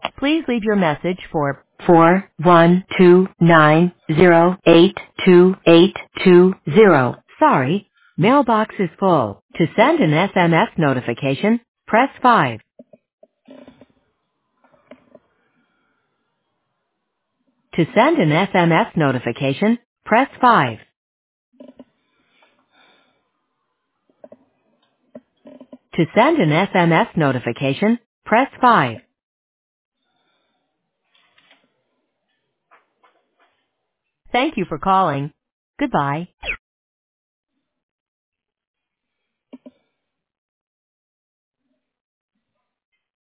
Please leave your message for 41290828820. Sorry, mailbox is full. To send an SMS notification, press 5. To send an SMS notification, press 5. To send an SMS notification, press 5. Thank you for calling. Goodbye.